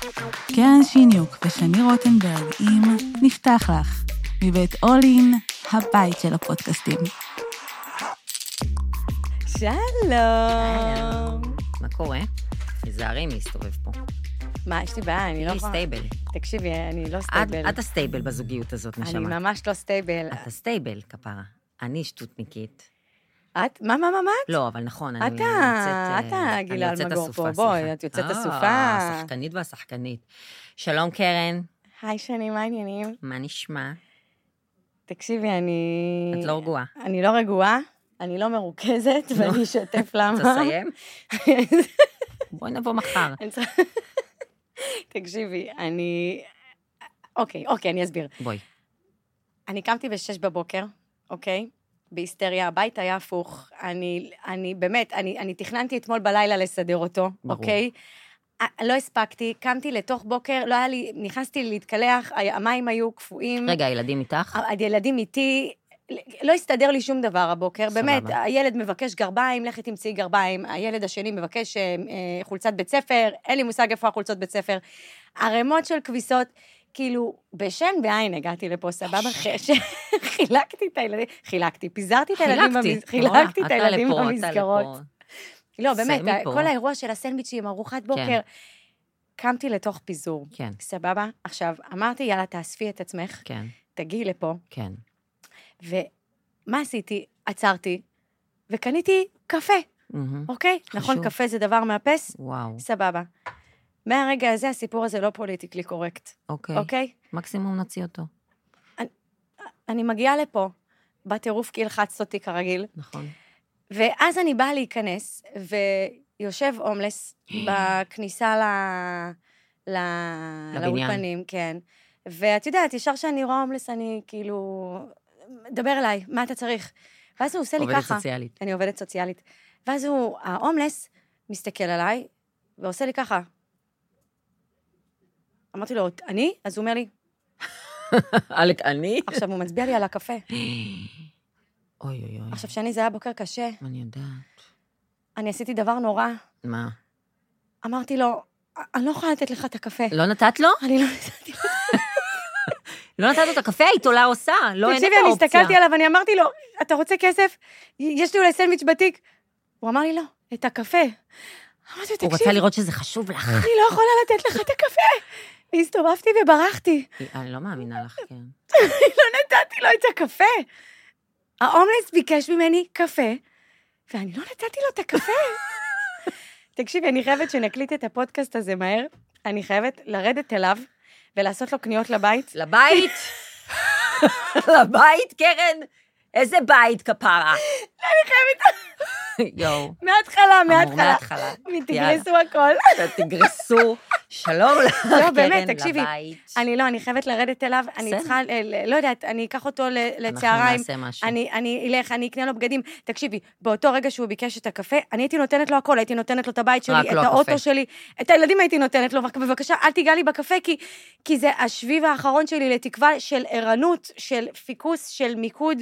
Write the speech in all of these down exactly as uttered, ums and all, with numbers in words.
קרן שיניוק ושני רוטנברג עם נפתח לך, מבית אולין, הבית של הפודקאסטים. שלום. מה קורה? תיזהרי להסתובב פה. מה, יש לי בעיה, אני לא... היא סטייבל. תקשיבי, אני לא סטייבל. את הסטייבל בזוגיות הזאת, נשמה. אני ממש לא סטייבל. את הסטייבל, כפרה. אני שטותניקית. את? מה, מה, מה, מה? לא, אבל נכון, אני יוצאת... אתה, אתה גילה על מגור פה, בואי, את יוצאת אסופה. השחקנית והשחקנית. שלום, קרן. היי, שני, מה העניינים? מה נשמע? תקשיבי, אני... את לא רגועה. אני לא רגועה, אני לא מרוכזת, ואני אשתף למה. תסיים? בואי נבוא מחר. תקשיבי, אני... אוקיי, אוקיי, אני אסביר. בואי. אני קמתי בשש בבוקר, אוקיי? בהיסטריה, הבית היה הפוך. אני, אני באמת, אני, אני תכננתי אתמול בלילה לסדר אותו, ברור. אוקיי? לא הספקתי, קמתי לתוך בוקר, לא היה לי, נכנסתי להתקלח, המים היו קפואים. רגע, הילדים איתך? הילדים איתי, לא הסתדר לי שום דבר הבוקר, סבבה. באמת, הילד מבקש גרביים, לכי תמצאי גרביים, הילד השני מבקש אה, חולצת בית ספר, אין לי מושג איפה החולצות בית ספר, הרמות של כביסות, כאילו, בשן בעין הגעתי לפה, סבבה, חילקתי את הילדים, חילקתי, פיזרתי את הילדים, חילקתי את הילדים במסגרות. לא, באמת, כל האירוע של הסנדוויצ'ים, ארוחת בוקר, קמתי לתוך פיזור. כן. סבבה? עכשיו, אמרתי, יאללה, תאספי את עצמך, כן. תגיעי לפה. כן. ומה עשיתי? עצרתי, וקניתי קפה, אוקיי? נכון, קפה זה דבר מאפס? וואו. סבבה. מהרגע הזה, הסיפור הזה לא פוליטיקלי קורקט. אוקיי. אוקיי? מקסימום נוציא אותו. אני, אני מגיעה לפה, בטירוף כי הלחצת אותי כרגיל. נכון. ואז אני באה להיכנס, ויושב הומלס בכניסה ל... ל... לאולפנים, כן. ואת יודעת, ישר שאני רואה הומלס, אני כאילו... דבר אליי, מה אתה צריך? ואז הוא עושה לי ככה. עובדת סוציאלית. אני עובדת סוציאלית. ואז הוא, ההומלס, מסתכל עליי, ועושה לי ככה. אמרתי לו, אני? אז הוא אומר לי... אלק, אני? עכשיו, הוא מצביע לי על הקפה. אוי, אוי, אוי. עכשיו, שאני, זה היה בוקר קשה. אני יודעת. אני עשיתי דבר נורא. מה? אמרתי לו, אני לא יכולה לתת לך את הקפה. לא נתת לו? אני לא נתתי לו. לא נתת לו את הקפה, היית עולה עושה. לא, אין את תקשיבי, האופציה. אני הסתכלתי עליו, אני אמרתי לו, אתה רוצה כסף? יש לי אולי סנדוויץ' בתיק. הוא אמר לי, לא, את הקפה. אמרתי, תקשיב. הוא רצה לראות שזה חשוב לך. אני לא יכולה לתת לך את הקפה. והסתובבתי וברחתי. אני לא מאמינה לך, כן. אני לא נתתי לו את הקפה. ההומלס ביקש ממני קפה, ואני לא נתתי לו את הקפה. תקשיבי, אני חייבת שנקליט את הפודקאסט הזה מהר. אני חייבת לרדת אליו, ולעשות לו קניות לבית. לבית? לבית, קרן? איזה בית, כפרה? אני חייבת... יואו. מההתחלה, מההתחלה. מההתחלה. תגרסו הכל. תגרסו. שלום לך, קרן, לא, באמת, תקשיבי. לבית. אני לא, אני חייבת לרדת אליו, אני צריכה, לא יודעת, אני אקח אותו לצהריים. אנחנו נעשה משהו. אני אלך, אני אקנה לו בגדים. תקשיבי, באותו רגע שהוא ביקש את הקפה, אני הייתי נותנת לו הכל, הייתי נותנת לו את הבית שלי, את האוטו שלי, את הילדים הייתי נותנת לו, בבקשה, אל תיגע לי בקפה, כי זה השביב האחרון שלי לתקווה של ערנות, של פיקוס, של מיקוד.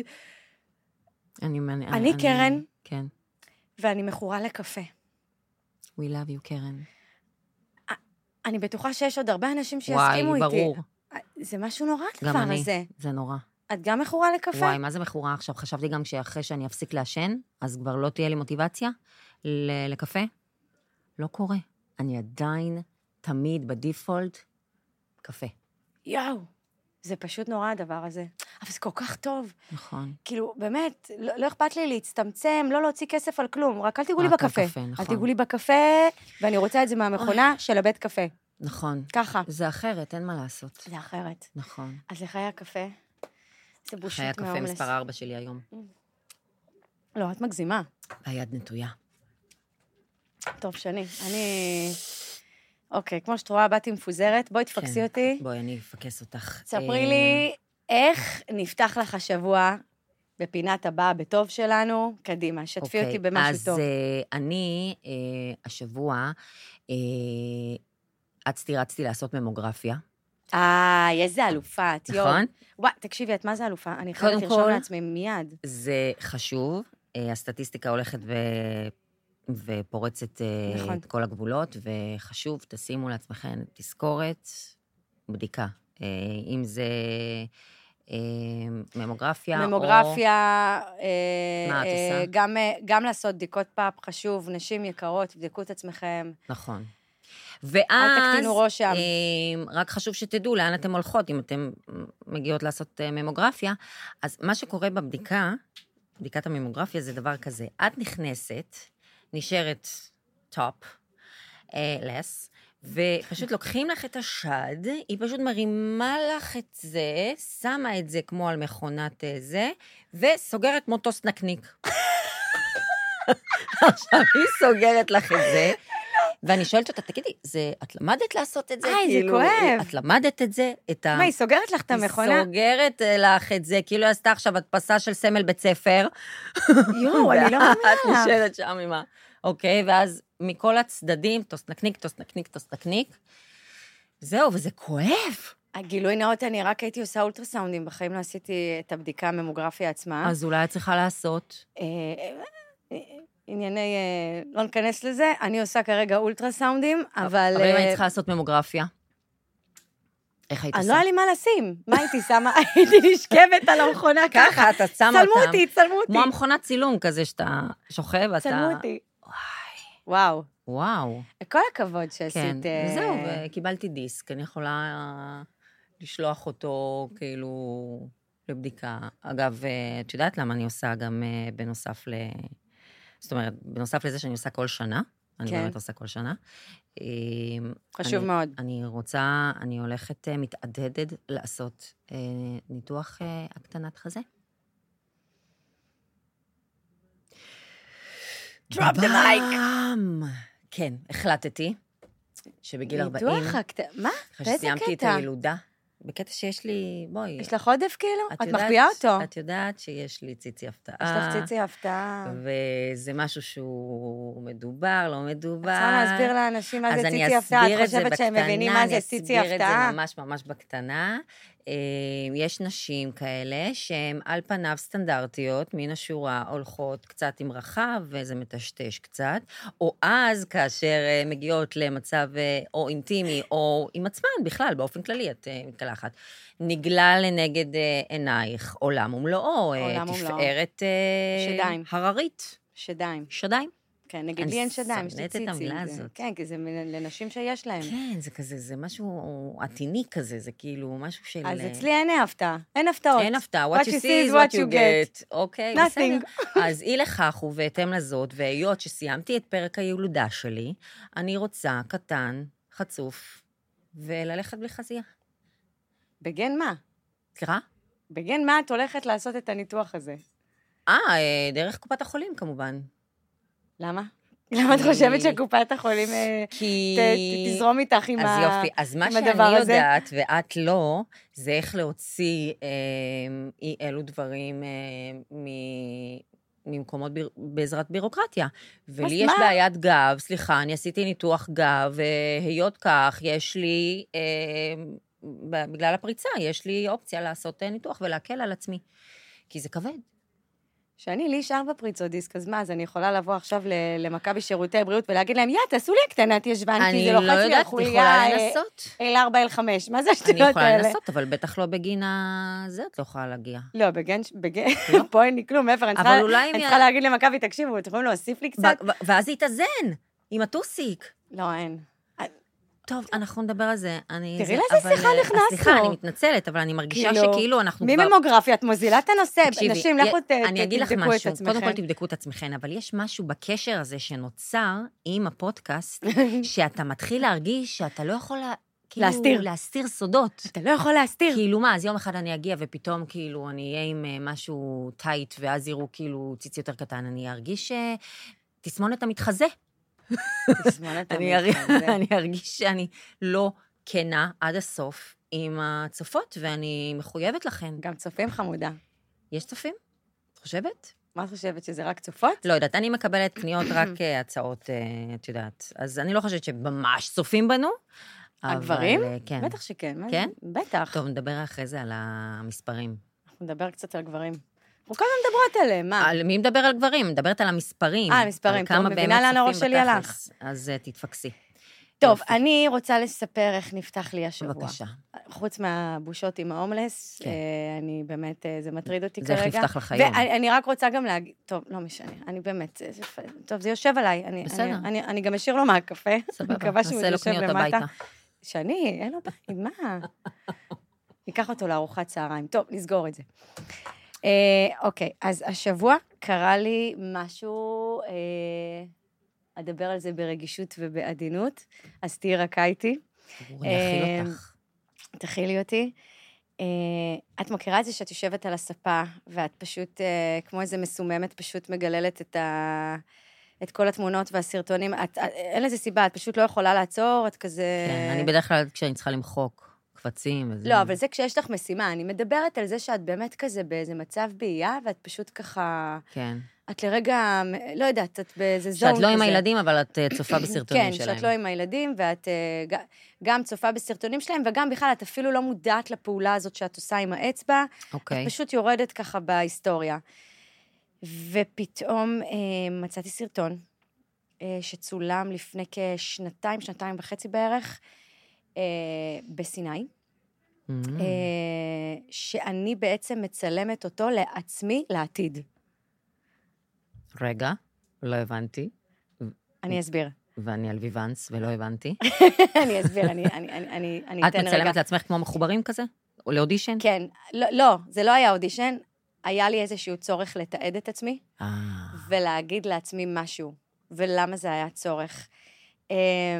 אני קרן. כן. ואני מכורה לקפה. We love you, קרן. אני בטוחה שיש עוד הרבה אנשים שיסכימו איתי. וואי, ברור. זה משהו נורא כבר גם אני, הזה. זה נורא. את גם מכורה לקפה? וואי, מה זה מכורה עכשיו? חשבתי גם שאחרי שאני אפסיק לעשן, אז כבר לא תהיה לי מוטיבציה לקפה. לא קורה. אני עדיין, תמיד, בדיפולט, קפה. יאו, זה פשוט נורא הדבר הזה. אבל זה כל כך טוב. נכון. כאילו, באמת, לא, לא אכפת לי להצטמצם, לא להוציא כסף על כלום, רק אל תיגעו לי בקפה. קפה, נכון. אל תיגעו לי בקפה, ואני רוצה את זה מהמכונה של הבית קפה. נכון. ככה. זה אחרת, אין מה לעשות. זה אחרת. נכון. אז לחיי הקפה, זה בושות חיי מההומלס. הקפה מספר ארבע שלי היום. לא, את מגזימה. היד נטויה. טוב, שני, אני... אוקיי, כמו שאת רואה, באתי מפוזרת, בואי תפקסי אותי. בואי, אני אפקס אותך. ספרי לי איך נפתח לך השבוע בפינת הבאה בטוב שלנו. קדימה, שתפי אותי במשהו טוב. אז אני השבוע רצתי, רצתי לעשות ממוגרפיה. אה, איזה אלופה, את יום. נכון? וואי, תקשיבי, את מה זה אלופה? אני חייבת לרשום לעצמי מיד. זה חשוב, הסטטיסטיקה הולכת ופורצת נכון. את כל הגבולות, וחשוב, תשימו לעצמכם תזכורת, בדיקה. אם זה ממוגרפיה, ממוגרפיה, מה את עושה? גם, גם לעשות בדיקות פאפ חשוב, נשים יקרות, בדקו את עצמכם. נכון. ואז, אל תקטינו ראש שם. רק חשוב שתדעו לאן אתם הולכות, אם אתם מגיעות לעשות ממוגרפיה, אז מה שקורה בבדיקה, בדיקת הממוגרפיה זה דבר כזה, את נכנסת, נשארת טופ, לס, ופשוט לוקחים לך את השד, היא פשוט מרימה לך את זה, שמה את זה כמו על מכונת זה, וסוגרת מוטוס נקניק. עכשיו היא סוגרת לך את זה, ואני שואלת אותה, תגידי, זה, את למדת לעשות את זה? איי, כאילו, זה כואב. את למדת את זה? את ה... מה, היא סוגרת לך את המכונה? היא סוגרת לך את זה, כאילו עשתה עכשיו הדפסה של סמל בית ספר. יואו, אני לא מאמינה לך. את נשארת שם עם ה... אוקיי, ואז מכל הצדדים, תוסנקניק, תוסנקניק, תוסנקניק. זהו, וזה כואב. הגילוי נאות, אני רק הייתי עושה אולטרסאונדים, בחיים לא עשיתי את הבדיקה הממוגרפיה עצמה. אז אולי את צריכה לעשות. ענייני, לא ניכנס לזה, אני עושה כרגע אולטרסאונדים, אבל... אבל אם אני צריכה לעשות ממוגרפיה? איך היית עושה? אז לא היה לי מה לשים. מה הייתי שמה? הייתי נשכבת על המכונה ככה. ככה, אתה שם אותם. צלמו אותי, צלמו אותי. כמו המכונת צילום כזה שאתה שוכב, אתה... צלמו אותי. וואו. וואו. כל הכבוד שעשית... כן, וזהו, וקיבלתי דיסק, אני יכולה לשלוח אותו כאילו לבדיקה. אגב, את יודעת למה אני עושה גם בנוסף ל... זאת אומרת, בנוסף לזה שאני עושה כל שנה, אני באמת עושה כל שנה. חשוב מאוד. אני רוצה, אני הולכת מתעדדת לעשות ניתוח הקטנת חזה. Drop the mic. כן, החלטתי שבגיל ארבעים... ניתוח הקטנת... מה? אחרי שסיימתי את הילודה. בקטע שיש לי, בואי... יש לך עודף כאילו? את מחביאה אותו. את יודעת שיש לי ציצי הפתעה. יש לך ציצי הפתעה. וזה משהו שהוא מדובר, לא מדובר. את צריכה להסביר לאנשים מה זה ציצי הפתעה. את חושבת שהם מבינים מה זה ציצי הפתעה? אני אסביר את זה ממש ממש בקטנה. יש נשים כאלה שהן על פניו סטנדרטיות, מן השורה הולכות קצת עם רחב, וזה מטשטש קצת, או אז כאשר מגיעות למצב או אינטימי, או עם עצמן בכלל, באופן כללי, את מתקלחת, נגלה לנגד עינייך עולם ומלואו, תפארת הררית. שדיים. שדיים. כן, נגיד לי אין שדיים, יש לי ציצים. אני שונאת את המילה הזאת. כן, כי זה לנשים שיש להם. כן, זה כזה, זה משהו עתיני כזה, זה כאילו משהו של... אז אצלי אין הפתעה, אין הפתעות. אין הפתעה, what you see is what you get. אוקיי, בסדר. Nothing. אז אי לכך ובהתאם לזאת, והיות שסיימתי את פרק הילודה שלי, אני רוצה קטן, חצוף, וללכת בלי חזייה. בגן מה? סליחה? בגן מה את הולכת לעשות את הניתוח הזה? אה, דרך קופת החולים כמובן. למה? למה את חושבת שקופת החולים תזרום איתך עם הדבר הזה? אז יופי, אז מה שאני יודעת, ואת לא, זה איך להוציא אי אלו דברים ממקומות בעזרת בירוקרטיה. ולי יש בעיית גב, סליחה, אני עשיתי ניתוח גב, והיות כך, יש לי, בגלל הפריצה, יש לי אופציה לעשות ניתוח ולהקל על עצמי, כי זה כבד. שאני לי שאר בפריצות דיסק, אז מה, אז אני יכולה לבוא עכשיו למכבי שירותי בריאות ולהגיד להם, יא, תעשו לי הקטנת ישבן, כי זה לוחץ לי על חוליה אל ארבע אל חמש, מה זה השטויות האלה? אני יכולה לנסות, אבל בטח לא בגין הזה את לא יכולה להגיע. לא, בגן, פה אין לי כלום, מעבר, אני צריכה להגיד למכבי, תקשיבו, אתם יכולים להוסיף לי קצת? ואז יתאזן, עם הטוסיק. לא, אין. טוב, אנחנו נדבר על זה. תראי לאיזה שיחה נכנסנו. סליחה, אני מתנצלת, אבל אני מרגישה שכאילו אנחנו כבר... מממוגרפיה, את מוזילה את הנושא. נשים, לכו תבדקו את עצמכם. אני אגיד לך משהו, קודם כל תבדקו את עצמכם, אבל יש משהו בקשר הזה שנוצר עם הפודקאסט, שאתה מתחיל להרגיש שאתה לא יכול להסתיר. להסתיר סודות. אתה לא יכול להסתיר. כאילו מה, אז יום אחד אני אגיע ופתאום כאילו אני אהיה עם משהו טייט, ואז יראו כאילו ציצי יותר קטן, אני ארגיש תסמונת המתחזה. אני ארגיש שאני לא כנה עד הסוף עם הצופות, ואני מחויבת לכן. גם צופים חמודה. יש צופים? את חושבת? מה את חושבת, שזה רק צופות? לא יודעת, אני מקבלת פניות רק הצעות, את יודעת. אז אני לא חושבת שממש צופים בנו. הגברים? כן. בטח שכן. כן? בטח. טוב, נדבר אחרי זה על המספרים. אנחנו נדבר קצת על גברים. אנחנו כל הזמן מדברות עליהם, מה? על מי מדבר על גברים? מדברת על המספרים. אה, המספרים, על טוב, כמה מבינה באמת לאן הראש צופים שלי בתכלס. אז uh, תתפקסי. טוב, יופי. אני רוצה לספר איך נפתח לי השבוע. בבקשה. חוץ מהבושות עם ההומלס, כן. אה, אני באמת, אה, זה מטריד אותי זה כרגע. איך נפתח לך היום. ואני רק רוצה גם להגיד, טוב, לא משנה, אני באמת, זה- זה- טוב, זה יושב עליי. אני- בסדר. אני- אני אני גם אשאיר לו מהקפה. סבבה, מקווה שהוא נעשה לו יושב קניות למטה. הביתה. שאני, אין לו בית, מה? ניקח אותו לארוחת צהריים. טוב, נסגור את זה. אה, אוקיי, אז השבוע קרה לי משהו, אה, אדבר על זה ברגישות ובעדינות, אז תהיי רכה איתי. אני אכיל אה, אותך. תכילי אותי. Uh, את מכירה את זה שאת יושבת על הספה, ואת פשוט, uh, כמו איזה מסוממת, פשוט מגללת את, ה... את כל התמונות והסרטונים. את, את, אין לזה סיבה, את פשוט לא יכולה לעצור, את כזה... כן, אני בדרך כלל כשאני צריכה למחוק קבצים וזה. לא, אבל זה כשיש לך משימה. אני מדברת על זה שאת באמת כזה באיזה מצב בעייה, ואת פשוט ככה... כן. את לרגע, לא יודעת, את באיזה זון כזה. שאת לא עם הילדים, אבל את אה, צופה בסרטונים שלהם. כן, שאת לא עם הילדים, ואת אה, ג- גם צופה בסרטונים שלהם, וגם בכלל, את אפילו לא מודעת לפעולה הזאת שאת עושה עם האצבע, אוקיי. את פשוט יורדת ככה בהיסטוריה. ופתאום אה, מצאתי סרטון, אה, שצולם לפני כשנתיים, שנתיים וחצי בערך, אה, בסיני, Mm. אה, שאני בעצם מצלמת אותו לעצמי לעתיד. רגע, לא הבנתי, אני אסביר. ואני על ויוונס ולא הבנתי. אני אסביר, אני, אני, אני, אני, אני את אתן רגע. מצלמת לעצמך כמו מחוברים כזה? או לאודישן? כן, לא, לא, זה לא היה אודישן, היה לי איזשהו צורך לתעד את עצמי, אה, ולהגיד לעצמי משהו, ולמה זה היה צורך. אה,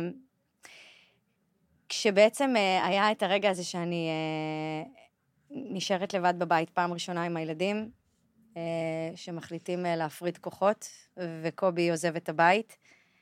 כשבעצם אה, היה את הרגע הזה שאני אה, נשארת לבד בבית פעם ראשונה עם הילדים, אה, שמחליטים אה, להפריד כוחות, וקובי עוזב את הבית,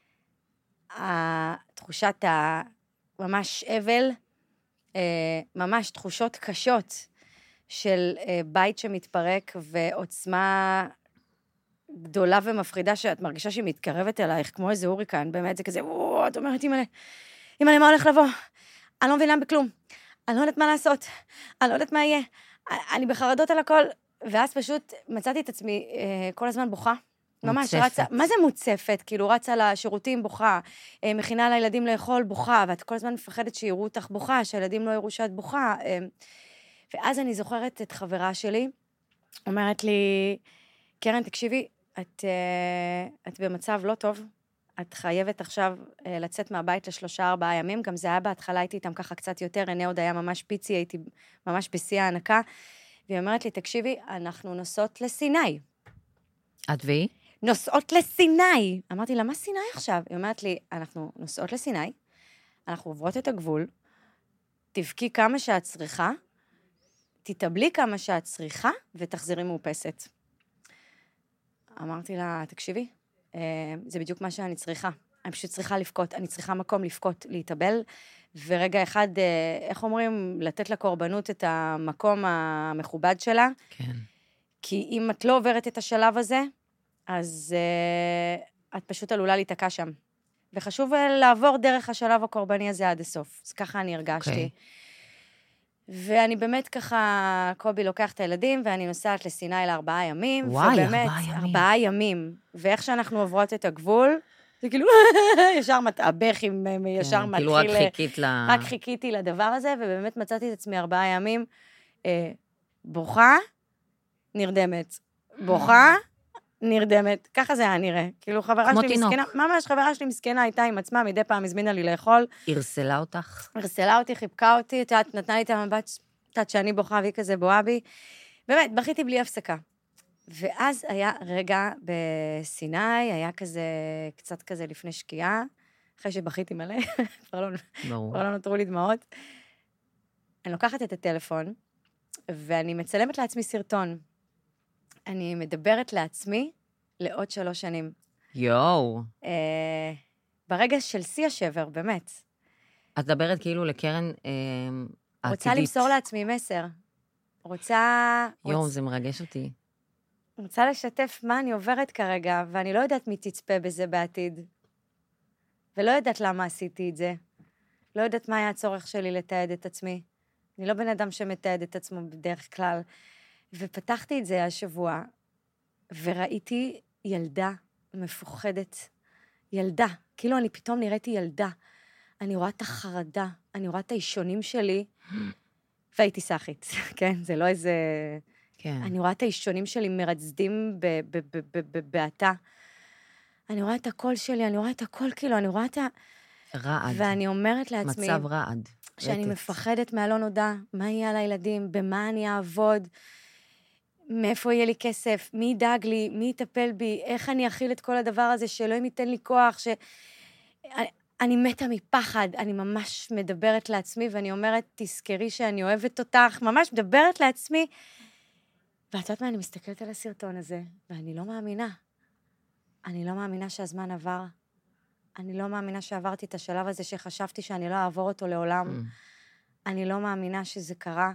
התחושת הממש אבל, אה, ממש תחושות קשות של אה, בית שמתפרק ועוצמה גדולה ומפחידה שאת מרגישה שהיא מתקרבת אלייך, כמו איזה הוריקן, באמת זה כזה, וואו, את אומרת, אימא'לה, אימא'לה, מה הולך לבוא? אני לא מבינה בכלום, אני לא יודעת מה לעשות, אני לא יודעת מה יהיה, אני בחרדות על הכל, ואז פשוט מצאתי את עצמי אה, כל הזמן בוכה, ממש מוצפת. רצה, מה זה מוצפת? כאילו רצה לשירותים בוכה, אה, מכינה לילדים לאכול בוכה, ואת כל הזמן מפחדת שיראו אותך בוכה, שהילדים לא יראו שאת בוכה. אה, ואז אני זוכרת את חברה שלי, אומרת לי, קרן, תקשיבי, את, אה, את במצב לא טוב, את חייבת עכשיו אה, לצאת מהבית לשלושה ארבעה ימים, גם זה היה בהתחלה, הייתי איתם ככה קצת יותר, עיני עוד היה ממש פיצי, הייתי ממש בשיא ההנקה, והיא אומרת לי, תקשיבי, אנחנו נוסעות לסיני. את והיא? נוסעות לסיני. אמרתי לה, מה סיני עכשיו? היא אומרת לי, אנחנו נוסעות לסיני, אנחנו עוברות את הגבול, תבכי כמה שאת צריכה, תתאבלי כמה שאת צריכה, ותחזרי מאופסת. אמרתי לה, תקשיבי, זה בדיוק מה שאני צריכה. אני פשוט צריכה לבכות, אני צריכה מקום לבכות, להתאבל, ורגע אחד, איך אומרים, לתת לקורבנות את המקום המכובד שלה, כן. כי אם את לא עוברת את השלב הזה, אז uh, את פשוט עלולה להיתקע שם. וחשוב uh, לעבור דרך השלב הקורבני הזה עד הסוף. אז ככה אני הרגשתי. Okay. ואני באמת ככה, קובי לוקח את הילדים, ואני נוסעת לסיני לארבעה ימים. וואי, ובאמת, ארבעה ימים. ארבעה ימים. ואיך שאנחנו עוברות את הגבול, זה כאילו, ישר מתאבך, עם, ישר כן, מתחיל... כאילו רק חיכית ל... רק חיכיתי לדבר הזה, ובאמת מצאתי את עצמי ארבעה ימים, אה, בוכה, נרדמת. בוכה, נרדמת. ככה זה היה נראה. כאילו חברה כמו שלי תינוק. מסכנה, ממש חברה שלי מסכנה הייתה עם עצמה, מדי פעם הזמינה לי לאכול, הרסלה אותך? הרסלה אותי, חיבקה אותי, את יודעת, נתנה לי את המבט, את יודעת שאני בוכה והיא כזה בואה בי. באמת, בכיתי בלי הפסקה. ואז היה רגע בסיני, היה כזה, קצת כזה לפני שקיעה, אחרי שבכיתי מלא, כבר לא, ברור. כבר לא נותרו לי דמעות. אני לוקחת את הטלפון, ואני מצלמת לעצמי סרטון. אני מדברת לעצמי לעוד שלוש שנים. יואו. אה, ברגע של שיא השבר, באמת. את מדברת כאילו לקרן אה, העתידית. רוצה למסור לעצמי מסר. רוצה... יואו, רוצ... זה מרגש אותי. רוצה לשתף מה אני עוברת כרגע, ואני לא יודעת מי תצפה בזה בעתיד. ולא יודעת למה עשיתי את זה. לא יודעת מה היה הצורך שלי לתעד את עצמי. אני לא בן אדם שמתעד את עצמו בדרך כלל. ופתחתי את זה השבוע, וראיתי ילדה מפוחדת, ילדה, כאילו אני פתאום נראיתי ילדה. אני רואה את החרדה, אני רואה את האישונים שלי, והייתי סחית, כן? זה לא איזה... כן. אני רואה את האישונים שלי מרצדים בבעתה. אני רואה את הקול שלי, אני רואה את הקול כאילו, אני רואה את ה... רעד. ואני אומרת לעצמי... מצב רעד. שאני רטט. מפחדת מהלא נודע, מה יהיה על הילדים, במה אני אעבוד, מאיפה יהיה לי כסף, מי ידאג לי, מי יטפל בי, איך אני אכיל את כל הדבר הזה, שאלוהים ייתן לי כוח, ש... אני, אני מתה מפחד, אני ממש מדברת לעצמי, ואני אומרת, תזכרי שאני אוהבת אותך, ממש מדברת לעצמי, ואת יודעת מה, אני מסתכלת על הסרטון הזה, ואני לא מאמינה. אני לא מאמינה שהזמן עבר. אני לא מאמינה שעברתי את השלב הזה שחשבתי שאני לא אעבור אותו לעולם. Mm. אני לא מאמינה שזה קרה.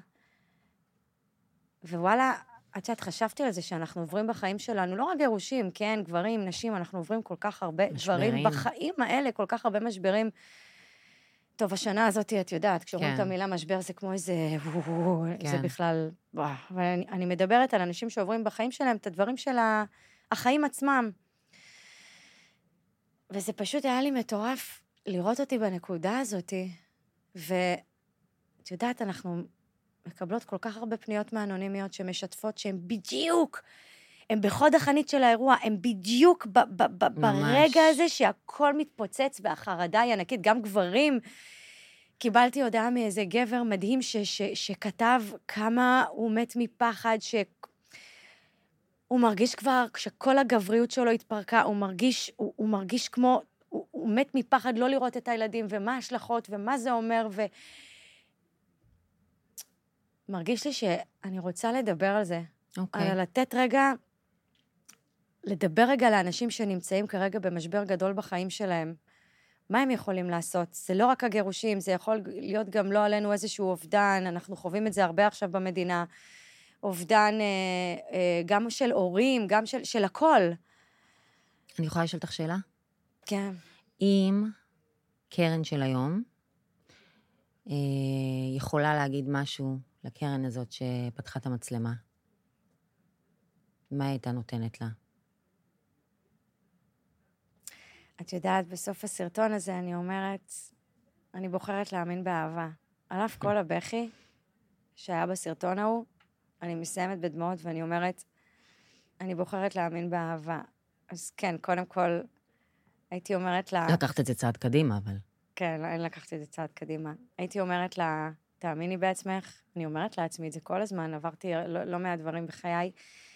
ווואלה, עד שאת חשבתי על זה שאנחנו עוברים בחיים שלנו, לא רק גירושים, כן, גברים, נשים, אנחנו עוברים כל כך הרבה משברים. דברים בחיים האלה, כל כך הרבה משברים. טוב, השנה הזאת, את יודעת, כשאומרים כן. את המילה משבר, זה כמו איזה... כן. זה בכלל... וואו, אבל אני, אני מדברת על אנשים שעוברים בחיים שלהם את הדברים של החיים עצמם. וזה פשוט היה לי מטורף לראות אותי בנקודה הזאת, ואת יודעת, אנחנו מקבלות כל כך הרבה פניות מהאנונימיות שמשתפות שהן בדיוק, הן בחוד החנית של האירוע, הן בדיוק ב- ב- ב- ברגע הזה שהכל מתפוצץ והחרדה היא ענקית, גם גברים. קיבלתי הודעה מאיזה גבר מדהים ש- ש- שכתב כמה הוא מת מפחד, ש... הוא מרגיש כבר, כשכל הגבריות שלו התפרקה, הוא מרגיש, הוא, הוא מרגיש כמו, הוא, הוא מת מפחד לא לראות את הילדים, ומה ההשלכות, ומה זה אומר, ו... מרגיש לי שאני רוצה לדבר על זה. אוקיי. על לתת רגע, לדבר רגע לאנשים שנמצאים כרגע במשבר גדול בחיים שלהם. מה הם יכולים לעשות? זה לא רק הגירושים, זה יכול להיות גם לא עלינו איזשהו אובדן, אנחנו חווים את זה הרבה עכשיו במדינה, אובדן אה, אה, גם של הורים, גם של, של הכל. אני יכולה לשאול אותך שאלה? כן. אם קרן של היום אה, יכולה להגיד משהו לקרן הזאת שפתחה את המצלמה, מה הייתה נותנת לה? את יודעת, בסוף הסרטון הזה אני אומרת, אני בוחרת להאמין באהבה. על אף כל הבכי שהיה בסרטון ההוא, אני מסיימת בדמעות ואני אומרת, אני בוחרת להאמין באהבה. אז כן, קודם כל, הייתי אומרת לה... לקחת את זה צעד קדימה, אבל... כן, אני לקחתי את זה צעד קדימה. הייתי אומרת לה, תאמיני בעצמך, אני אומרת לעצמי את זה כל הזמן, עברתי לא, לא מעט דברים בחיי.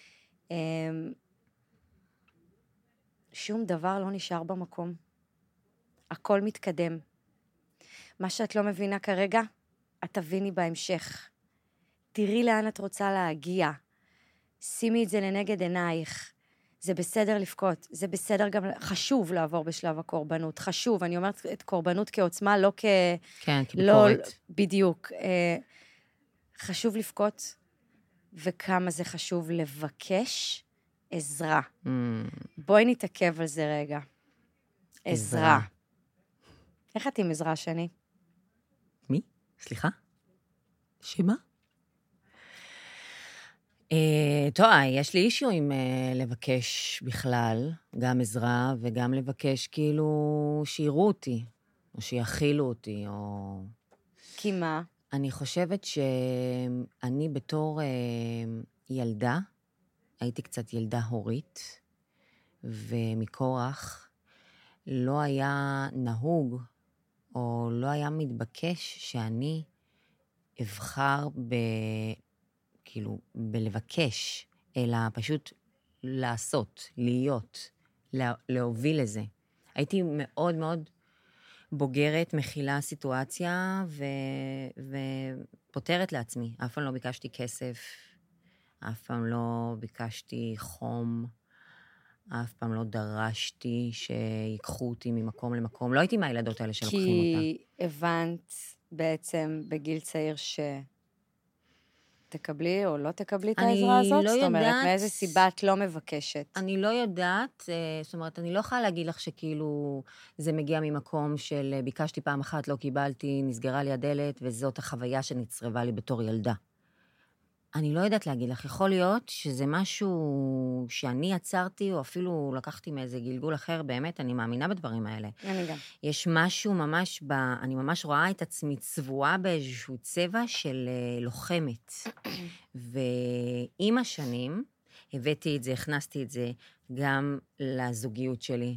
שום דבר לא נשאר במקום. הכל מתקדם. מה שאת לא מבינה כרגע, את תביני בהמשך. תראי לאן את רוצה להגיע. שימי את זה לנגד עינייך. זה בסדר לבכות, זה בסדר גם, חשוב לעבור בשלב הקורבנות, חשוב, אני אומרת את קורבנות כעוצמה, לא כ... כן, כביקורת. לא, בדיוק. חשוב לבכות, וכמה זה חשוב לבקש עזרה. Mm. בואי נתעכב על זה רגע. עזרה. עזרה. איך את עם עזרה שני? מי? סליחה? שמה? Uh, טוב, יש לי אישו עם uh, לבקש בכלל, גם עזרה, וגם לבקש כאילו שיראו אותי, או שיחילו אותי, או... כי מה? אני חושבת שאני בתור uh, ילדה, הייתי קצת ילדה הורית, ומכורח לא היה נהוג, או לא היה מתבקש שאני אבחר ב... כאילו, בלבקש, אלא פשוט לעשות, להיות, לה, להוביל לזה. הייתי מאוד מאוד בוגרת, מכילה סיטואציה, ו, ופותרת לעצמי. אף פעם לא ביקשתי כסף, אף פעם לא ביקשתי חום, אף פעם לא דרשתי שיקחו אותי ממקום למקום. לא הייתי מהילדות האלה שלוקחים אותה. כי הבנת בעצם בגיל צעיר ש... תקבלי או לא תקבלי את העזרה הזאת? לא זאת אומרת, יודעת... מאיזה סיבה את לא מבקשת? אני לא יודעת, זאת אומרת, אני לא יכולה להגיד לך שכאילו זה מגיע ממקום של ביקשתי פעם אחת, לא קיבלתי, נסגרה לי הדלת, וזאת החוויה שנצרבה לי בתור ילדה. אני לא יודעת להגיד לך, יכול להיות שזה משהו שאני יצרתי, או אפילו לקחתי מאיזה גלגול אחר, באמת, אני מאמינה בדברים האלה. אני גם. יש משהו ממש, ב... אני ממש רואה את עצמי צבועה באיזשהו צבע של uh, לוחמת. ועם השנים, הבאתי את זה, הכנסתי את זה גם לזוגיות שלי,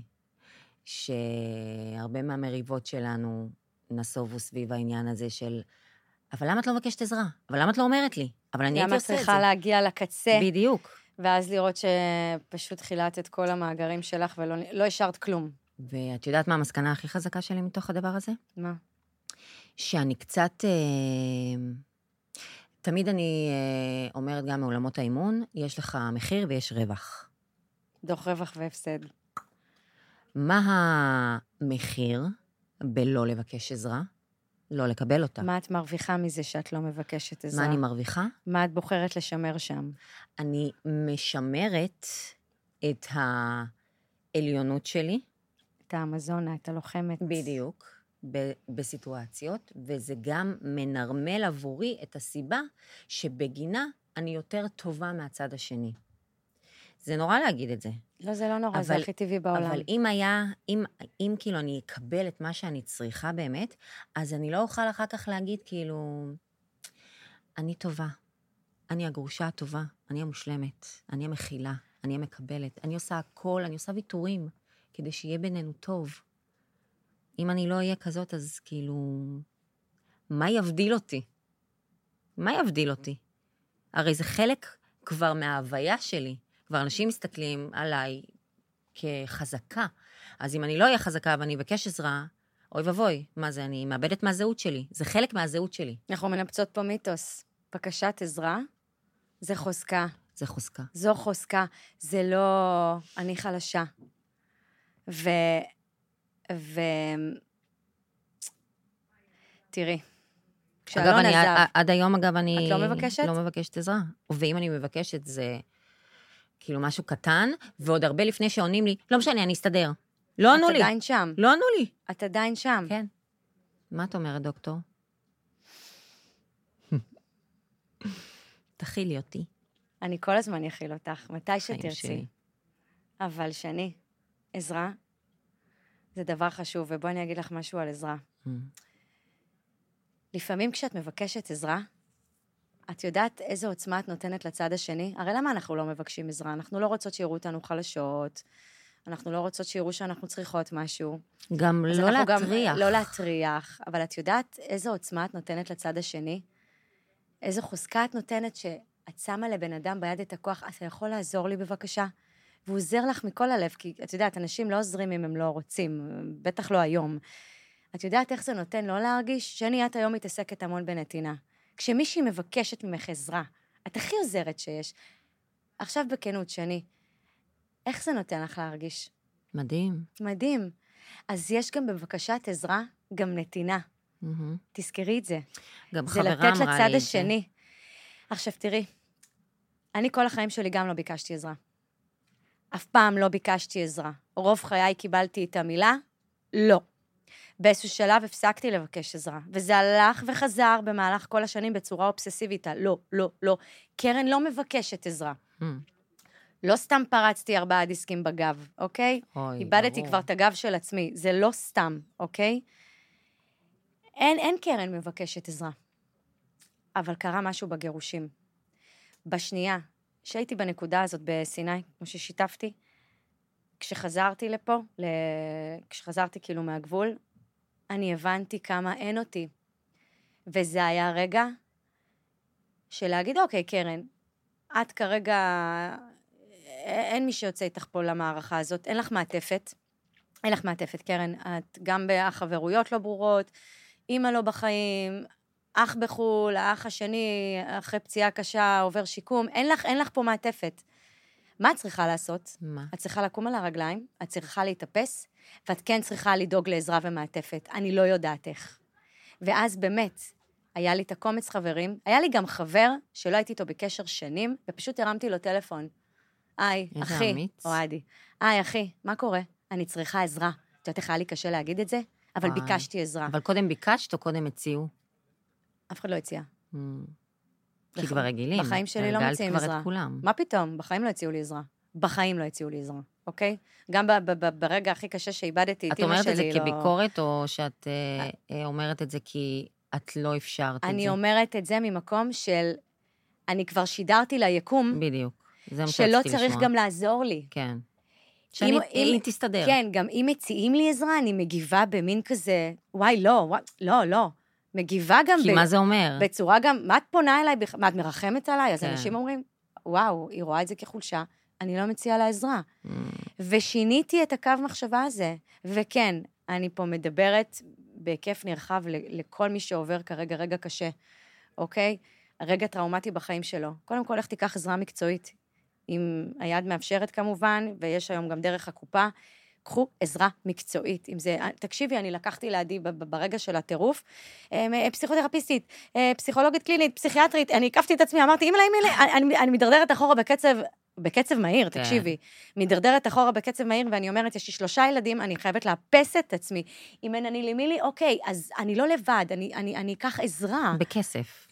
שהרבה מהמריבות שלנו נסובו סביב העניין הזה של, אבל למה את לא מבקשת עזרה? אבל למה את לא אומרת לי? אבל אני הייתי עושה את זה. למה צריכה להגיע לקצה? בדיוק. ואז לראות שפשוט חילת את כל המאגרים שלך ולא לא השארת כלום. ואת יודעת מה המסקנה הכי חזקה שלי מתוך הדבר הזה? מה? שאני קצת, אה, תמיד אני אה, אומרת גם מעולמות האימון, יש לך מחיר ויש רווח. דוח רווח והפסד. מה המחיר בלא לבקש עזרה? לא לקבל אותה. מה את מרוויחה מזה שאת לא מבקשת עזרה? מה אני מרוויחה? מה את בוחרת לשמר שם? אני משמרת את העליונות שלי. את האמזונה, את הלוחמת. בדיוק, ב- בסיטואציות, וזה גם מנרמל עבורי את הסיבה שבגינה אני יותר טובה מהצד השני. זה נורא להגיד את זה. לא, זה לא נורא, זה הכי טבעי בעולם. אבל אם היה, אם, אם כאילו אני אקבל את מה שאני צריכה באמת, אז אני לא אוכל אחר כך להגיד כאילו, אני טובה, אני הגרושה הטובה, אני המושלמת, אני המכילה, אני המקבלת, אני עושה הכל, אני עושה ויתורים, כדי שיהיה בינינו טוב. אם אני לא אהיה כזאת, אז כאילו, מה יבדיל אותי? מה יבדיל אותי? הרי זה חלק כבר מההוויה שלי. כבר אנשים מסתכלים עליי כחזקה. אז אם אני לא אהיה חזקה ואני אבקש עזרה, אוי ובוי, מה זה? אני מאבדת מהזהות שלי. זה חלק מהזהות שלי. אנחנו מנפצות פה מיתוס. בקשת עזרה, זה חוזקה. זה חוזקה. זו חוזקה. זה לא אני חלשה. ו... ו... תראי. אגב, אני, עד היום, אגב, אני... את לא מבקשת? לא מבקשת עזרה. ואם אני מבקשת, זה כאילו משהו קטן, ועוד הרבה לפני שעונים לי, לא משנה, אני אסתדר. לא ענו לי. את עדיין שם. לא ענו לי. את עדיין שם. כן. מה את אומרת, דוקטור? תכילי אותי. אני כל הזמן אכיל אותך, מתי שתרצי. שלי. אבל שני, עזרה זה דבר חשוב, ובואי אני אגיד לך משהו על עזרה. Mm. לפעמים כשאת מבקשת עזרה, את יודעת איזו עוצמה את נותנת לצד השני? הרי למה אנחנו לא מבקשים עזרה? אנחנו לא רוצות שיראו אותנו חלשות, אנחנו לא רוצות שיראו שאנחנו צריכות משהו. גם לא להטריח. גם לא להטריח, אבל את יודעת איזו עוצמה את נותנת לצד השני? איזו חוזקה את נותנת שאת שמה לבן אדם ביד את הכוח, אתה יכול לעזור לי בבקשה? והוא עוזר לך מכל הלב, כי את יודעת, אנשים לא עוזרים אם הם לא רוצים, בטח לא היום. את יודעת איך זה נותן לא להרגיש? שאני את היום מתעסקת המון בנתינה. כשמישהי מבקשת ממך עזרה, את הכי עוזרת שיש. עכשיו בכנות, שני, איך זה נותן לך להרגיש? מדהים. מדהים. אז יש גם בבקשת עזרה, גם נתינה. Mm-hmm. תזכרי את זה. גם זה חברה לתת אמרה לצד לי השני. עכשיו תראי, אני כל החיים שלי גם לא ביקשתי עזרה. אף פעם לא ביקשתי עזרה. רוב חיי קיבלתי את המילה, לא. באיזשהו שלב הפסקתי לבקש עזרה, וזה הלך וחזר במהלך כל השנים בצורה אובססיבית, לא, לא, לא. קרן לא מבקשת עזרה. Mm. לא סתם פרצתי ארבעה דיסקים בגב, אוקיי? אוי, איבדתי ברור. כבר את הגב של עצמי, זה לא סתם, אוקיי? אין, אין קרן מבקשת עזרה. אבל קרה משהו בגירושים. בשנייה, שהייתי בנקודה הזאת בסיני, כמו ששיתפתי, כשחזרתי לפה, ל... כשחזרתי כאילו מהגבול, אני הבנתי כמה אין אותי. וזה היה רגע של להגיד, אוקיי, קרן, את כרגע, אין מי שיוצא איתך פה למערכה הזאת, אין לך מעטפת, אין לך מעטפת, קרן, את גם בחברויות לא ברורות, אמא לא בחיים, אח בחול, האח השני, אחרי פציעה קשה, עובר שיקום, אין לך, אין לך פה מעטפת. מה את צריכה לעשות? מה? את צריכה לקום על הרגליים, את צריכה להתאפס, ואת כן צריכה לדאוג לעזרה ומעטפת. אני לא יודעת איך. ואז באמת, היה לי את הקומץ חברים, היה לי גם חבר שלא הייתי איתו בקשר שנים, ופשוט הרמתי לו טלפון. היי, אחי, אמיץ. אוהדי. היי, אחי, מה קורה? אני צריכה עזרה. את יודעת איך היה לי קשה להגיד את זה? אבל וואי. ביקשתי עזרה. אבל קודם ביקשת או קודם הציעו? אף אחד לא הציע. Mm. כי כבר רגילים. בחיים שלי לא מציעים עזרה. כבר את כולם. מה פתאום? בחיים לא הציעו לי עזרה. בחיים לא הציעו לי עזרה, אוקיי? גם ב- ב- ב- ברגע הכי קשה שאיבדתי את את אמא אומרת שלי, את זה לא... כביקורת, או שאת אה, אה, אומרת את זה כי את לא אפשרת את זה? אני אומרת את זה ממקום של... אני כבר שידרתי ליקום, בדיוק. זה מה שלא שרציתי צריך לשמוע. גם לעזור לי. כן. שאני, אם- היא אם- תסתדר. כן, גם אם מציעים לי עזרה, אני מגיבה במין כזה, וואי, לא, וואי, לא, לא. מגיבה גם... כי ב- מה זה אומר? בצורה גם, מה את פונה אליי? בכ- מה, את מרחמת עליי? אז כן. אנשים אומרים, וואו, היא רואה את זה כחולשה, אני לא מציעה לה עזרה. Mm, ושיניתי את הקו מחשבה הזה. וכן, אני פה מדברת בהיקף נרחב ל- לכל מי שעובר כרגע רגע קשה, אוקיי? רגע טראומטי בחיים שלו. קודם כל, איך תיקח עזרה מקצועית, אם היד מאפשרת כמובן, ויש היום גם דרך הקופה, קחו עזרה מקצועית. אם זה, תקשיבי, אני לקחתי לידי ב- ב- ברגע של הטירוף, אה, פסיכותרפיסטית, אה, פסיכולוגית קלינית, פסיכיאטרית, אני הקפתי את עצמי, אמרתי, אימא לאימא, אני, אני, אני מדרדרת אחורה בקצב, בקצב מהיר, כן. תקשיבי, מדרדרת אחורה בקצב מהיר, ואני אומרת, יש לי שלושה ילדים, אני חייבת לאפס את עצמי. אם אין אני למי לי, אוקיי, אז אני לא לבד, אני, אני, אני אקח עזרה. בכסף.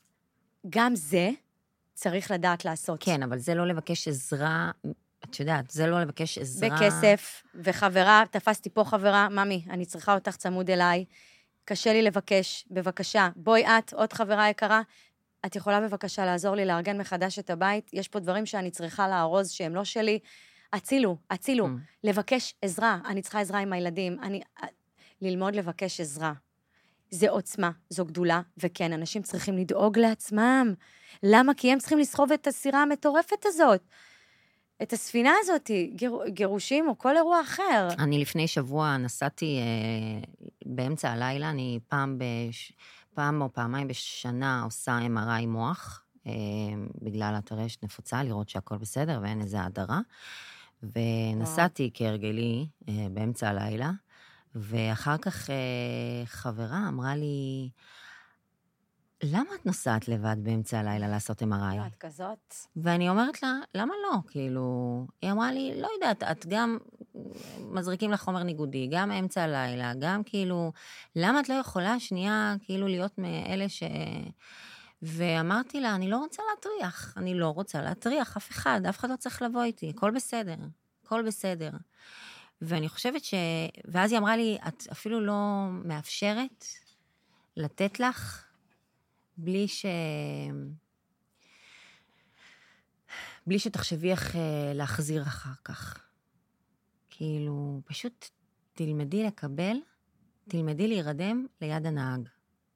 גם זה צריך לדעת לעשות. כן, אבל זה לא לבקש עזרה, את יודעת, זה לא לבקש עזרה... בכסף, וחברה, תפסתי פה חברה, ממי, אני צריכה אותך צמוד אליי, קשה לי לבקש, בבקשה, בואי את, עוד חברה יקרה, את יכולה בבקשה לעזור לי לארגן מחדש את הבית, יש פה דברים שאני צריכה לארוז שהם לא שלי, הצילו, הצילו, Mm. לבקש עזרה, אני צריכה עזרה עם הילדים, אני... ללמוד לבקש עזרה. זה עוצמה, זו גדולה, וכן, אנשים צריכים לדאוג לעצמם. למה? כי הם צריכים לסחוב את הסירה המטורפת הזאת. את הספינה הזאת, גיר, גירושים או כל אירוע אחר. אני לפני שבוע נסעתי אה, באמצע הלילה, אני פעם, בש, פעם או פעמיים בשנה עושה אם אר איי מוח, אה, בגלל הטרשת נפוצה, לראות שהכל בסדר ואין איזה הדרה. ונסעתי כהרגלי אה, באמצע הלילה, ואחר כך אה, חברה אמרה לי, למה את נוסעת לבד באמצע הלילה לעשות אם אר איי? את כזאת. ואני אומרת לה, למה לא? כאילו, היא אמרה לי, לא יודעת, את גם מזריקים לך חומר ניגודי, גם אמצע הלילה, גם כאילו, למה את לא יכולה שנייה כאילו להיות מאלה ש... ואמרתי לה, אני לא רוצה להטריח, אני לא רוצה להטריח אף אחד, אף אחד לא צריך לבוא איתי, הכל בסדר, הכל בסדר. ואני חושבת ש... ואז היא אמרה לי, את אפילו לא מאפשרת לתת לך, בלי ש... בלי שתחשבי איך להחזיר אחר כך. כאילו, פשוט תלמדי לקבל, תלמדי להירדם ליד הנהג.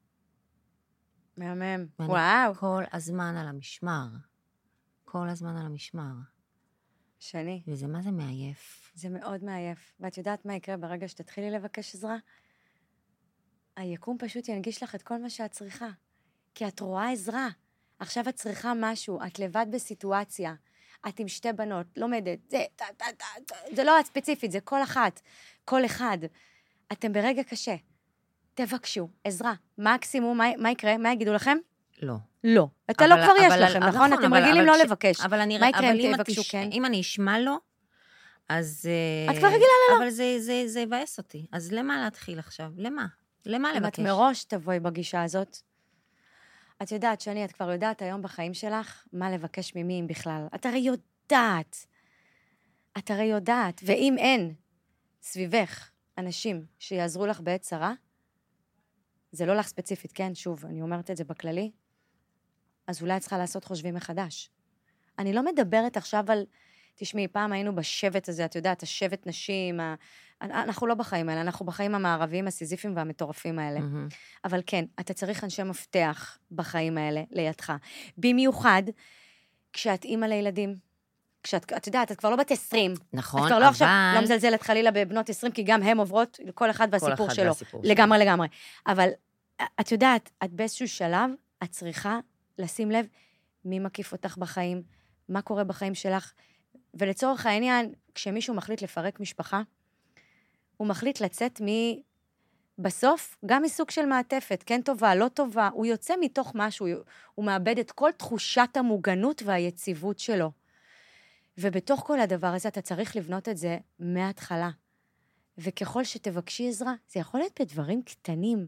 מהמם. ואני וואו. כל הזמן על המשמר. כל הזמן על המשמר. שני. וזה מה זה מעייף. זה מאוד מעייף. ואת יודעת מה יקרה ברגע שתתחילי לבקש עזרה? היקום פשוט ינגיש לך את כל מה שאת צריכה. כי את רואה עזרה. עכשיו את צריכה משהו, את לבד בסיטואציה. את עם שתי בנות, לומדת. זה, ת, ת, ת, ת, זה לא את ספציפית, זה כל אחת. כל אחד. אתם ברגע קשה. תבקשו עזרה. מקסימום, מה, מה יקרה? מה יגידו לכם? לא. לא. אתה לא כבר יש לכם, נכון? אתם רגילים לא ש... לבקש. אבל אני, מה יקרה אבל אם אם תבקשו תש... כן? אם אני אשמע לו, אז... את כבר רגילה ללא. אבל זה, זה, זה יבאס אותי. אז למה להתחיל עכשיו? למה? למה אם לבקש? את מראש תבואי בגישה הזאת, את יודעת, שני, את כבר יודעת היום בחיים שלך מה לבקש ממי אם בכלל. את הרי יודעת. את הרי יודעת. ואם אין סביבך אנשים שיעזרו לך בעת צרה, זה לא לך ספציפית, כן? שוב, אני אומרת את זה בכללי, אז אולי את צריכה לעשות חושבים מחדש. אני לא מדברת עכשיו על, תשמעי, פעם היינו בשבט הזה, את יודעת, השבט נשים, ה... אנחנו לא בחיים האלה, אנחנו בחיים המערביים, הסיזיפיים והמטורפים האלה. Mm-hmm. אבל כן, אתה צריך אנשי מפתח בחיים האלה לידך. במיוחד כשאת אימא לילדים, כשאת, את יודעת, את כבר לא בת עשרים. נכון, את כבר לא אבל... עכשיו, לא מזלזלת חלילה בבנות עשרים, כי גם הן עוברות, כל אחד והסיפור אחד שלו. והסיפור לגמרי, שלו. לגמרי. אבל את יודעת, את באיזשהו שלב, את צריכה לשים לב מי מקיף אותך בחיים, מה קורה בחיים שלך, ולצורך העניין, כשמישהו מחליט לפרק משפחה, הוא מחליט לצאת מ... בסוף, גם מסוג של מעטפת, כן טובה, לא טובה, הוא יוצא מתוך משהו, הוא מאבד את כל תחושת המוגנות והיציבות שלו. ובתוך כל הדבר הזה, אתה צריך לבנות את זה מההתחלה. וככל שתבקשי עזרה, זה יכול להיות בדברים קטנים.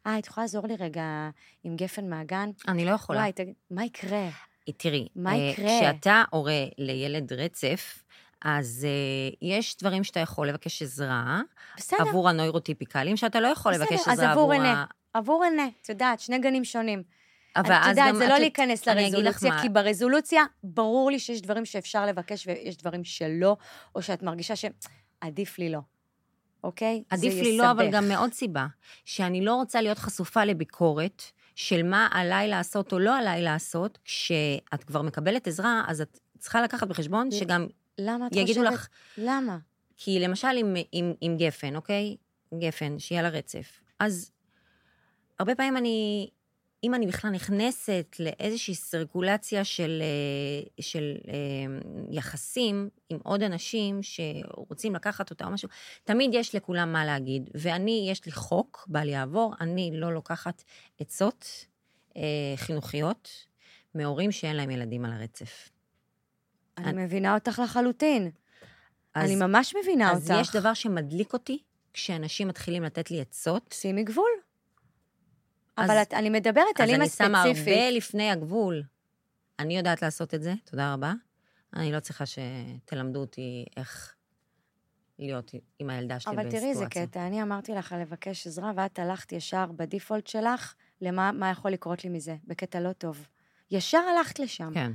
אה, את יכולה לעזור לי רגע עם גפן מהגן? אני לא יכולה. וואי, תגיד, מה יקרה? תראי, מה יקרה? כשאתה הורה לילד רצף, אז uh, יש דברים שאתה יכול לבקש עזרה, בסדר. עבור הנוירוטיפיקלים, שאתה לא יכול בסדר, לבקש אז עזרה עבור עבור עיני. ה... עבור עיני, את יודעת, שני גנים שונים. אבל את אז יודעת, גם... זה לא את- להיכנס אני אגיד לך לרזולוציה, מה- כי ברזולוציה ברור לי שיש דברים שאפשר לבקש ויש דברים שלא, או שאת מרגישה שעדיף לי לא. אוקיי? עדיף זה לי לא, אבל יסבך. גם מאוד סיבה, שאני לא רוצה להיות חשופה לביקורת של מה עליי לעשות או לא עליי לעשות, כשאת כבר מקבלת עזרה, אז את צריכה לקחת בחשבון שגם למה את יגידו חושבת? לך, למה? כי למשל עם, עם, עם גפן, אוקיי? גפן, שיהיה לה רצף. אז הרבה פעמים אני, אם אני בכלל נכנסת לאיזושהי סרקולציה של, של יחסים עם עוד אנשים שרוצים לקחת אותה או משהו, תמיד יש לכולם מה להגיד. ואני, יש לי חוק, בל יעבור, אני לא לוקחת עצות אה, חינוכיות מהורים שאין להם ילדים על הרצף. אני אני- מבינה אותך לחלוטין. אז- אני ממש מבינה אז אותך. יש דבר שמדליק אותי, כשאנשים מתחילים לתת לי עצות, שימי גבול. אז- אבל את- אני מדברת על אז אימא אני שמה ספציפית. הרבה לפני הגבול. אני יודעת לעשות את זה, תודה רבה. אני לא צריכה שתלמדו אותי איך להיות עם הילדה שלי אבל בסיטואציה. תראי, זה קטע, אני אמרתי לך לבקש עזרה, ואת הלכת ישר בדיפולט שלך, למה מה יכול לקרות לי מזה, בקטע לא טוב. ישר הלכת לשם. כן.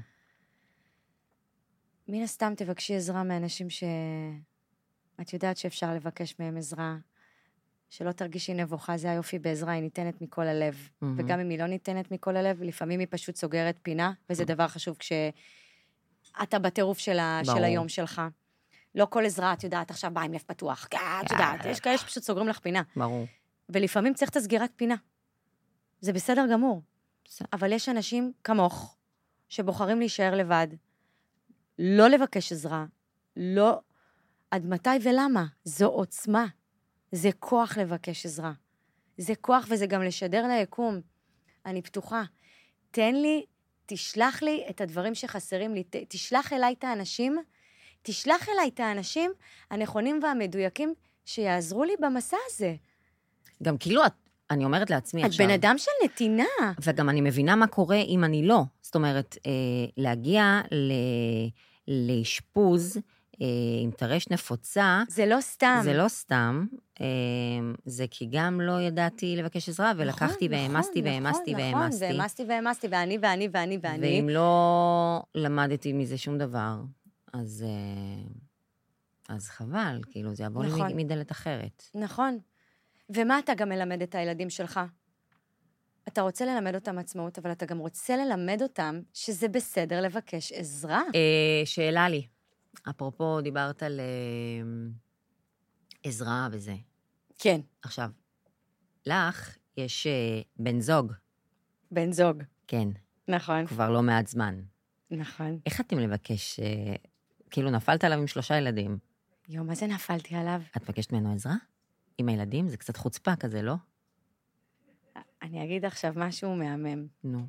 מן הסתם תבקשי עזרה מאנשים ש... את יודעת שאפשר לבקש מהם עזרה, שלא תרגישי נבוכה, זה היופי בעזרה, היא ניתנת מכל הלב. מהמם. וגם אם היא לא ניתנת מכל הלב, לפעמים היא פשוט סוגרת פינה, וזה דבר חשוב כשאתה בטירוף של, ה... ברור. של היום שלך. לא כל עזרה, את יודעת, עכשיו באה עם לב פתוח, את יודעת, יש כאלה שפשוט סוגרים לך פינה. ברור. ולפעמים צריך את הסגירת פינה. זה בסדר גמור. בסדר. אבל יש אנשים כמוך, שבוחרים להישאר לבד, לא לבקש עזרה, לא... עד מתי ולמה? זו עוצמה. זה כוח לבקש עזרה. זה כוח וזה גם לשדר ליקום. אני פתוחה. תן לי, תשלח לי את הדברים שחסרים לי, ת, תשלח אליי את האנשים, תשלח אליי את האנשים הנכונים והמדויקים שיעזרו לי במסע הזה. גם כאילו, את, אני אומרת לעצמי את עכשיו... בן אדם של נתינה. וגם אני מבינה מה קורה אם אני לא. זאת אומרת, אה, להגיע ל, לאשפוז אה, עם טרש נפוצה, זה לא סתם. זה לא סתם, אה, זה כי גם לא ידעתי לבקש עזרה, ולקחתי נכון, והעמסתי נכון, והעמסתי נכון, והעמסתי. והעמסתי והעמסתי, ואני ואני ואני ואני. ואם לא למדתי מזה שום דבר, אז, אה, אז חבל, כאילו, זה יבוא נכון. לי מדלת אחרת. נכון. ומה אתה גם מלמד את הילדים שלך? אתה רוצה ללמד אותם עצמאות, אבל אתה גם רוצה ללמד אותם שזה בסדר לבקש עזרה. אה, שאלה לי, אפרופו דיברת על אה, עזרה וזה. כן. עכשיו, לך יש אה, בן זוג, בן זוג. כן, נכון. כבר לא מעט זמן. נכון. איך אתם לבקש, אה, כאילו נפלת עליו עם שלושה ילדים, יו, מה זה נפלתי עליו? את מבקשת ממנו עזרה? עם הילדים? זה קצת חוצפה כזה, לא? אני אגיד עכשיו משהו מהמם. נו.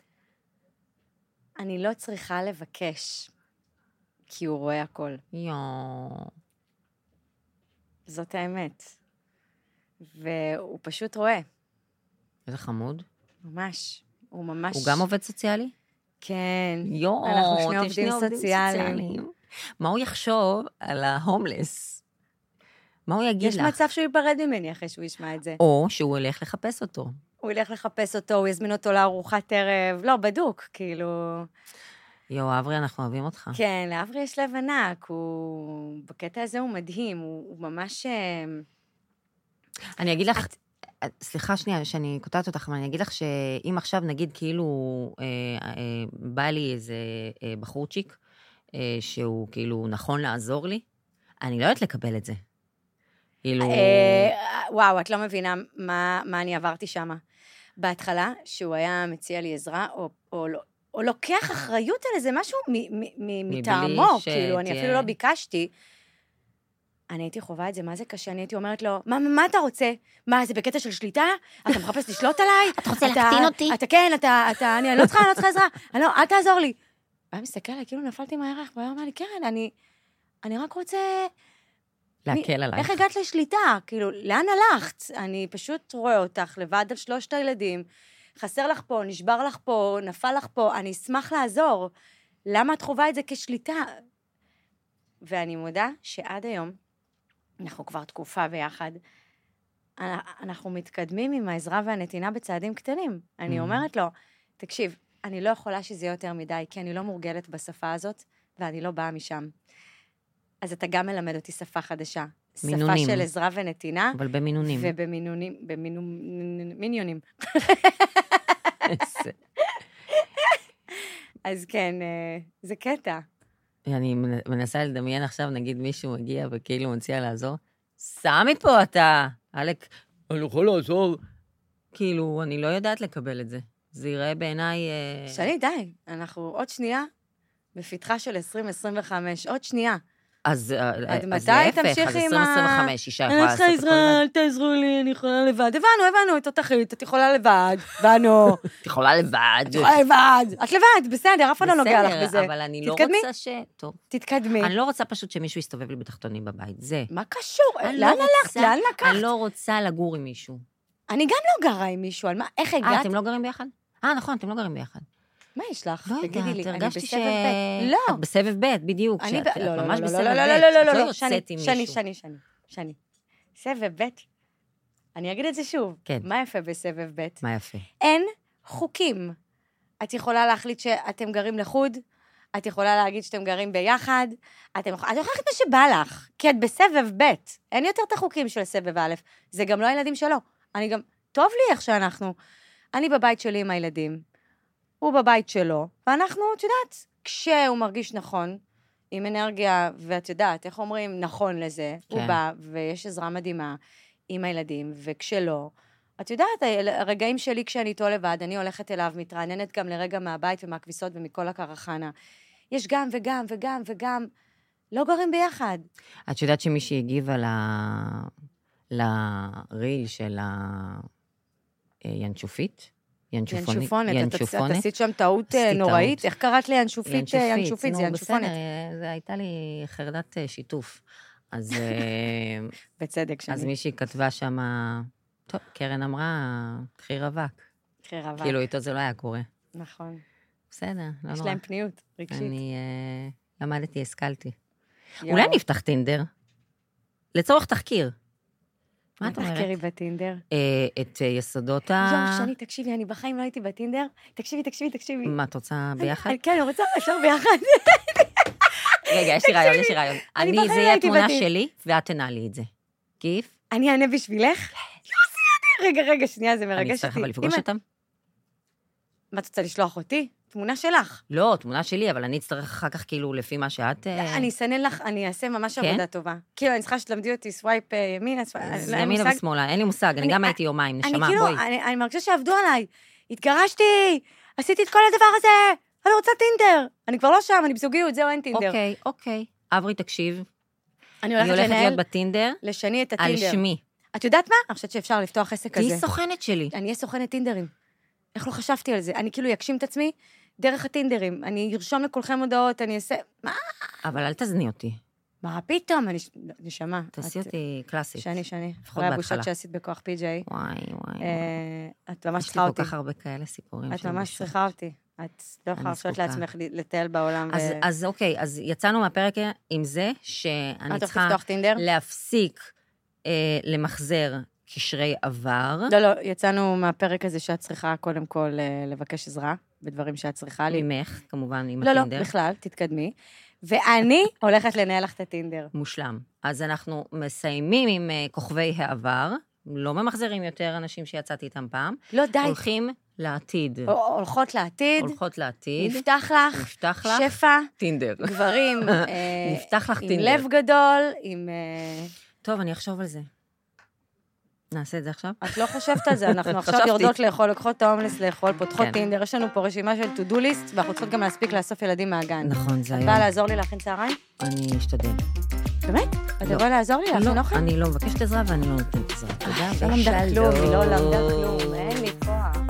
אני לא צריכה לבקש, כי הוא רואה הכל. יואו. זאת האמת. והוא פשוט רואה. איזה חמוד. ממש. הוא ממש... הוא גם עובד סוציאלי? כן. יואו, אנחנו שני אתם עובדים סוציאליים. מה הוא יחשוב על ההומלס? מה הוא יגיד יש לך? מצב שהוא ייפרד ממני אחרי שהוא ישמע את זה. או שהוא ילך לחפש אותו. הוא ילך לחפש אותו, הוא יזמין אותו לארוחת ערב. לא, בדוק, כאילו... יואו, אברי, אנחנו אוהבים אותך. כן, לאברי יש לב ענק, הוא... בקטע הזה הוא מדהים, הוא, הוא ממש... אני אגיד לך, סליחה שנייה שאני קוטעת אותך, אבל אני אגיד לך שאם עכשיו נגיד כאילו אה, אה, בא לי איזה אה, בחורצ'יק, אה, שהוא כאילו נכון לעזור לי, אני לא יודעת לקבל את זה. כאילו... אה, וואו, את לא מבינה מה, מה אני עברתי שם. בהתחלה, שהוא היה מציע לי עזרה, או, או, לא, או לוקח אחריות על איזה משהו מ, מ, מ, מטעמו, ש- כאילו, אני תהיה- אפילו לא ביקשתי. אני הייתי חווה את זה, מה זה קשה? אני הייתי אומרת לו, מה, מה אתה רוצה? מה, זה בקטע של שליטה? אתה מחפש לשלוט עליי? אתה רוצה להקטין אותי? אתה כן, אתה, אתה, אני, אני לא צריכה, אני לא צריכה עזרה. אני לא, אל תעזור לי. הוא היה מסתכל עליי, כאילו נפלתי מהירח, והוא היה אומר לי, קרן, אני, אני רק רוצה להקל עלייך. איך הגעת לשליטה? כאילו, לאן הלכת? אני פשוט רואה אותך לבד על שלושת הילדים, חסר לך פה, נשבר לך פה, נפל לך פה, אני אשמח לעזור. למה את חובה את זה כשליטה? ואני מודה שעד היום, אנחנו כבר תקופה ביחד, אנחנו מתקדמים עם העזרה והנתינה בצעדים קטנים. אני אומרת לו, תקשיב, אני לא יכולה שזה יהיה יותר מדי, כי אני לא מורגלת בשפה הזאת, ואני לא באה משם. אז אתה גם מלמד אותי שפה חדשה. מינונים. שפה של עזרה ונתינה. אבל במינונים. ובמינונים, במיניונים. אז כן, זה קטע. אני מנסה לדמיין עכשיו, נגיד מישהו מגיע וכאילו מציע לעזור, סמי פה אתה, אלק, אני יכול לעזור. כאילו, אני לא יודעת לקבל את זה. זה יראה בעיניי... שני, די, אנחנו עוד שנייה בפתחה של עשרים עשרים וחמש, עוד שנייה. אז עד מתי להפך, תמשיך אז עם עשרים עשרים וחמש, אישה יכולה לעשות אני הכל צריכה עזרה, לבד. תעזרו לי, אני יכולה לבד. הבנו, הבנו, את אותחית, את יכולה לבד, הבנו. את יכולה לבד. את יכולה לבד. את לבד, בסדר, אף אחד לא נוגע לך בזה. בסדר, אבל אני לא תתקדמי. רוצה ש... טוב. תתקדמי. אני לא רוצה פשוט שמישהו יסתובב לי בתחתונים בבית, זה. מה קשור? אני לאן לא הלכת? רוצה- לאן לקחת? אני לא רוצה לגור עם מישהו. אני גם לא גרה עם מישהו, על מה? איך אה, הגעת? אתם לא גרים ביחד? אה, נכון, אתם לא גרים ביחד. מה יש לך? לא תגידי לי, יודעת, אני הרגשתי בסבב ש... ב'. לא. את בסבב ב', בדיוק. אני שאת- ב... את לא, לא, ממש לא, בסבב לא, ב'. לא, לא, לא, את לא, לא לא, שני, יוצאת עם שני, מישהו. שני, שני, שני. סבב ב'. אני אגיד את זה שוב. כן. מה יפה בסבב ב'? מה יפה? אין חוקים. את יכולה להחליט שאתם גרים לחוד, את יכולה להגיד שאתם גרים ביחד, אתם יכולה להחליט מה שבא לך, כי את בסבב ב', אין יותר את החוקים של סבב א', זה גם לא הילדים שלו. אני גם, טוב לי איך שאנחנו, אני בבית שלי עם הילדים, הוא בבית שלו, ואנחנו, את יודעת, כשהוא מרגיש נכון, עם אנרגיה, ואת יודעת, איך אומרים, נכון לזה, כן. הוא בא, ויש עזרה מדהימה עם הילדים, וכשלא, את יודעת, הרגעים שלי כשאני איתו לבד, אני הולכת אליו, מתרעננת גם לרגע מהבית ומהכביסות ומכל הקרחנה. יש גם וגם וגם וגם, לא גרים ביחד. את יודעת שמישהי הגיבה ל... לריל של הינשופית? ינשופונת. ינשופונת. את עשית שם טעות נוראית. איך קראת לי ינשופית? ינשופית, זה ינשופונת. זה הייתה לי חרדת שיתוף. אז... בצדק שני. אז מישהי כתבה שם... טוב, קרן אמרה, קחי רווק. קחי רווק. כאילו, איתו זה לא היה קורה. נכון. בסדר, לא נורא. יש להם פניות, רגשית. אני למדתי, השכלתי. אולי נפתח טינדר? לצורך תחקיר. מה את אומרת? תחקרי בטינדר. את יסודות ה... יום, שני, תקשיבי, אני בחיים לא הייתי בטינדר. תקשיבי, תקשיבי, תקשיבי. מה, את רוצה ביחד? כן, אני רוצה, אפשר ביחד. רגע, יש לי רעיון, יש לי רעיון. אני, זה יהיה התמונה שלי, ואת תנהלי את זה. כיף? אני אענה בשבילך? רגע, רגע, שנייה, זה מרגש אותי. אני אצטרך אבל לפגוש אותם? מה, את רוצה לשלוח אותי? תמונה שלך. לא, תמונה שלי, אבל אני אצטרך אחר כך, כאילו, לפי מה שאת... אני אסנן לך, אני אעשה ממש עבודה טובה. כאילו, אני צריכה שתלמדי אותי סווייפ ימינה, סווייפ... זה ימינה ושמאלה, אין לי מושג, אני גם הייתי יומיים, נשמה, בואי. אני מרגישה שעבדו עליי. התגרשתי, עשיתי את כל הדבר הזה, אני רוצה טינדר. אני כבר לא שם, אני בזוגיות, זהו, אין טינדר. אוקיי, אוקיי. אברי, תקשיב. אני הולכת להיות בטינדר. לשני את הטינדר. על שמי. את יודעת מה? אני חושבת שאפשר לפתוח עסק כזה. תהי סוכנת שלי. אני אהיה סוכנת טינדרים. איך לא חשבתי על זה? אני כאילו אגשים את עצמי דרך הטינדרים. אני ארשום לכולכם הודעות, אני אעשה... מה? אבל אל תזני אותי. מה פתאום? אני נשמע. תעשי אותי קלאסית. שני, שני. אחרי הבושות שעשית בכוח פי ג'יי. וואי, וואי. את ממש צריכה אותי. יש לי כל כך הרבה כאלה סיפורים. את ממש צריכה אותי. את לא יכולה להרשות לעצמך לטייל בעולם. אז אוקיי, אז יצאנו מהפרק עם זה שאני צריכה להפסיק למחזר קשרי עבר. לא, לא, יצאנו מהפרק הזה שאת צריכה קודם כל לבקש עזרה, בדברים שאת צריכה לי. ממך, כמובן, עם לא, הטינדר. לא, בכלל, תתקדמי. ואני הולכת לנהל לך את הטינדר. מושלם. אז אנחנו מסיימים עם כוכבי העבר, לא ממחזרים יותר אנשים שיצאתי איתם פעם. לא, די. הולכים לעתיד. הולכות לעתיד. הולכות לעתיד. נפתח לך. נפתח לך. שפע. טינדר. גברים. נפתח לך עם טינדר. לב גדול, עם... טוב, אני אחשוב על זה. נעשה את זה עכשיו? את לא חושבת על זה, אנחנו עכשיו יורדות לאכול, לוקחות את ההומלס לאכול, פותחות טינדר, יש לנו פה רשימה של to-do list, ואנחנו צריכות גם להספיק לאסוף ילדים מהגן. נכון, זה את היום. באה לעזור לי להכין צהריים? אני אשתדל. באמת? את באה לעזור לי להכין אוכל? אני לא מבקשת עזרה ואני לא נותנת עזרה. תודה, היא לא למדה כלום, היא לא למדה כלום, אין לי כוח.